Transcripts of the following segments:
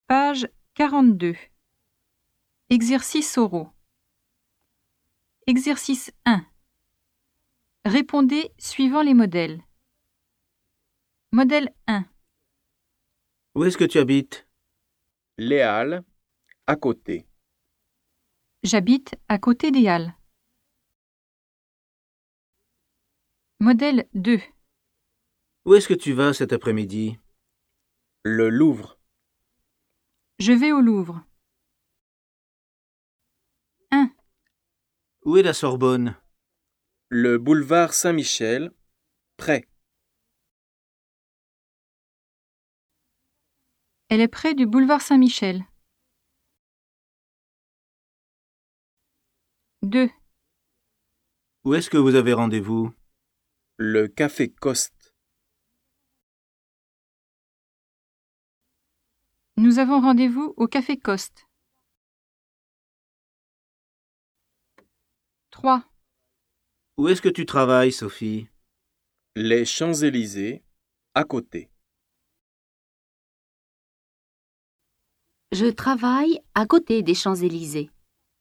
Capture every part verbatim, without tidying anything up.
Page quarante-deux. Exercice oraux. Exercice un. Répondez suivant les modèles. Modèle un. Où est-ce que tu habites? Les Halles, à côté. J'habite à côté des Halles. Modèle deux. Où est-ce que tu vas cet après-midi? Le Louvre. Je vais au Louvre. un. Où est la Sorbonne? Le boulevard Saint-Michel, près. Elle est près du boulevard Saint-Michel. deux. Où est-ce que vous avez rendez-vous? Le café Coste. Nous avons rendez-vous au café Coste. trois. Où est-ce que tu travailles, Sophie? Les Champs-Élysées, à côté. Je travaille à côté des Champs-Élysées.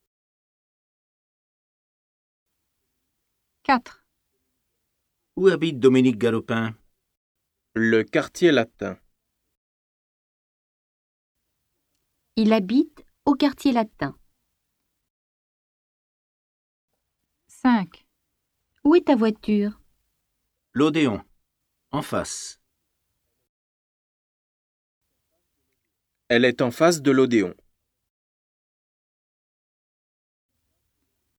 quatre. Où habite Dominique Galopin? Le quartier latin. Il habite au quartier latin. cinq. Où est ta voiture? L'Odéon, en face. Elle est en face de l'Odéon.